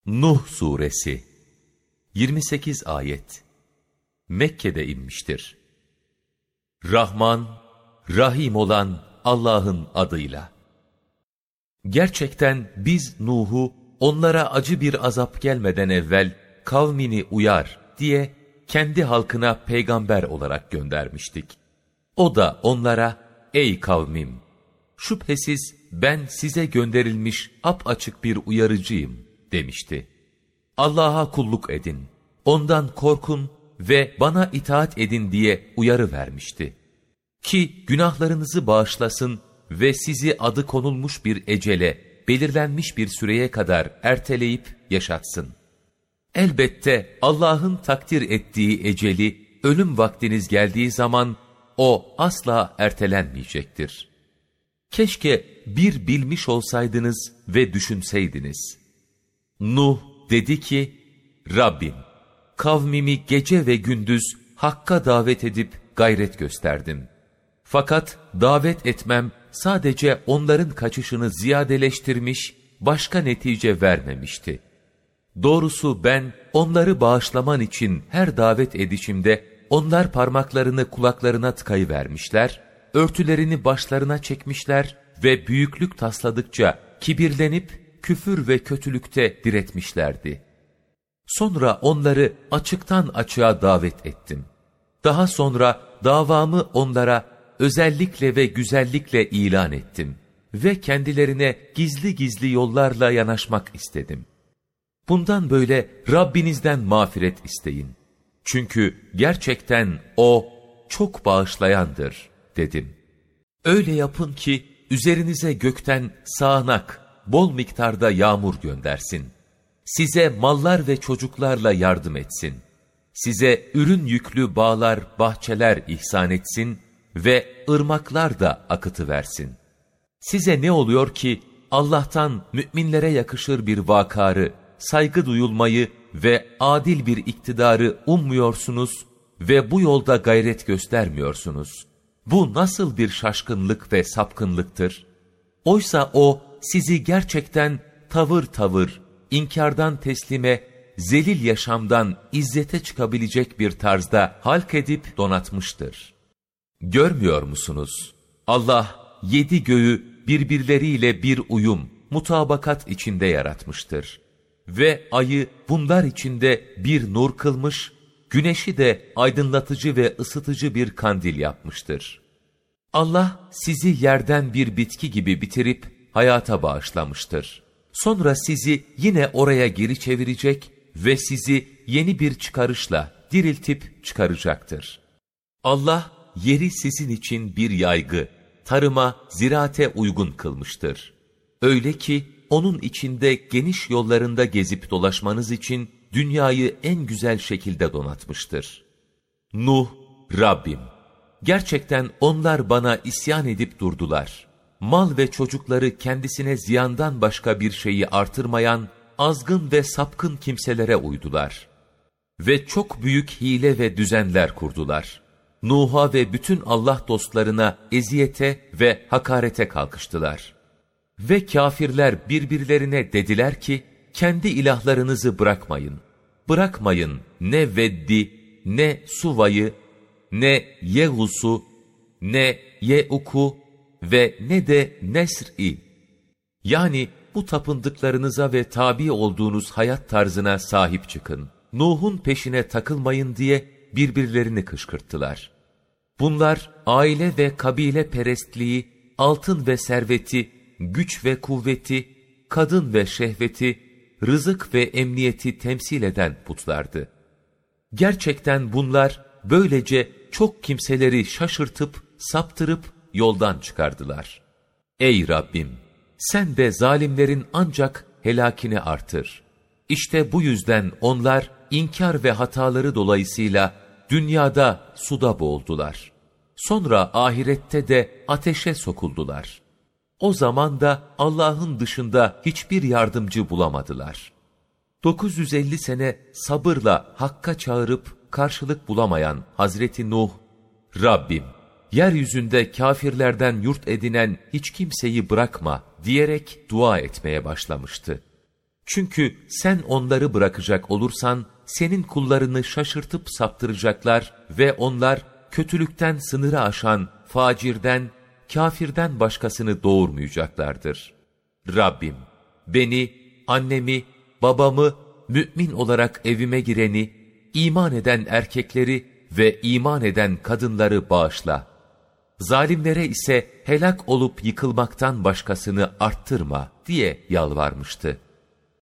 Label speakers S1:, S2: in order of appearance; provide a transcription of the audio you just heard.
S1: Nuh Suresi 28 ayet Mekke'de inmiştir. Rahman, Rahim olan Allah'ın adıyla. Gerçekten biz Nuh'u onlara acı bir azap gelmeden evvel kavmini uyar diye kendi halkına peygamber olarak göndermiştik. O da onlara, ey kavmim, şüphesiz ben size gönderilmiş apaçık bir uyarıcıyım demişti. Allah'a kulluk edin, ondan korkun ve bana itaat edin diye uyarı vermişti. Ki günahlarınızı bağışlasın ve sizi adı konulmuş bir ecele, belirlenmiş bir süreye kadar erteleyip yaşatsın. Elbette Allah'ın takdir ettiği eceli, ölüm vaktiniz geldiği zaman o asla ertelenmeyecektir. Keşke bir bilmiş olsaydınız ve düşünseydiniz. Nuh dedi ki, Rabbim, kavmimi gece ve gündüz Hakk'a davet edip gayret gösterdim. Fakat davet etmem sadece onların kaçışını ziyadeleştirmiş, başka netice vermemişti. Doğrusu ben onları bağışlaman için her davet edişimde onlar parmaklarını kulaklarına tıkayıvermişler, örtülerini başlarına çekmişler ve büyüklük tasladıkça kibirlenip küfür ve kötülükte diretmişlerdi. Sonra onları açıktan açığa davet ettim. Daha sonra davamı onlara özellikle ve güzellikle ilan ettim ve kendilerine gizli gizli yollarla yanaşmak istedim. Bundan böyle Rabbinizden mağfiret isteyin. Çünkü gerçekten O çok bağışlayandır dedim. Öyle yapın ki üzerinize gökten sağanak, bol miktarda yağmur göndersin. Size mallar ve çocuklarla yardım etsin. Size ürün yüklü bağlar, bahçeler ihsan etsin ve ırmaklar da akıtıversin. Size ne oluyor ki Allah'tan müminlere yakışır bir vakarı, saygı duyulmayı ve adil bir iktidarı ummuyorsunuz ve bu yolda gayret göstermiyorsunuz? Bu nasıl bir şaşkınlık ve sapkınlıktır? Oysa O sizi gerçekten tavır tavır, inkardan teslime, zelil yaşamdan izzete çıkabilecek bir tarzda halk edip donatmıştır. Görmüyor musunuz? Allah 7 göğü birbirleriyle bir uyum, mutabakat içinde yaratmıştır. Ve ayı bunlar içinde bir nur kılmış, güneşi de aydınlatıcı ve ısıtıcı bir kandil yapmıştır. Allah sizi yerden bir bitki gibi bitirip hayata bağışlamıştır. Sonra sizi yine oraya geri çevirecek ve sizi yeni bir çıkarışla diriltip çıkaracaktır. Allah yeri sizin için bir yaygı, tarıma, ziraate uygun kılmıştır. Öyle ki onun içinde geniş yollarında gezip dolaşmanız için dünyayı en güzel şekilde donatmıştır. Nuh, Rabbim, gerçekten onlar bana isyan edip durdular. Mal ve çocukları kendisine ziyandan başka bir şeyi artırmayan, azgın ve sapkın kimselere uydular. Ve çok büyük hile ve düzenler kurdular. Nuh'a ve bütün Allah dostlarına eziyete ve hakarete kalkıştılar. Ve kafirler birbirlerine dediler ki, kendi ilahlarınızı bırakmayın. Bırakmayın ne Veddi, ne Suva'yı, ne Yehus'u, ne Yeuk'u ve ne de Nesr'i. Yani bu tapındıklarınıza ve tabi olduğunuz hayat tarzına sahip çıkın. Nuh'un peşine takılmayın diye birbirlerini kışkırttılar. Bunlar aile ve kabile perestliği, altın ve serveti, güç ve kuvveti, kadın ve şehveti, rızık ve emniyeti temsil eden putlardı. Gerçekten bunlar böylece çok kimseleri şaşırtıp, saptırıp yoldan çıkardılar. Ey Rabbim! Sen de zalimlerin ancak helakini artır. İşte bu yüzden onlar inkar ve hataları dolayısıyla dünyada suda boğuldular. Sonra ahirette de ateşe sokuldular. O zaman da Allah'ın dışında hiçbir yardımcı bulamadılar. 950 sene sabırla Hakk'a çağırıp karşılık bulamayan Hazreti Nuh, Rabbim, yeryüzünde kafirlerden yurt edinen hiç kimseyi bırakma diyerek dua etmeye başlamıştı. Çünkü sen onları bırakacak olursan, senin kullarını şaşırtıp saptıracaklar ve onlar kötülükten sınırı aşan facirden, kafirden başkasını doğurmayacaklardır. Rabbim, beni, annemi, babamı, mümin olarak evime gireni, iman eden erkekleri ve iman eden kadınları bağışla. Zalimlere ise helak olup yıkılmaktan başkasını arttırma diye yalvarmıştı.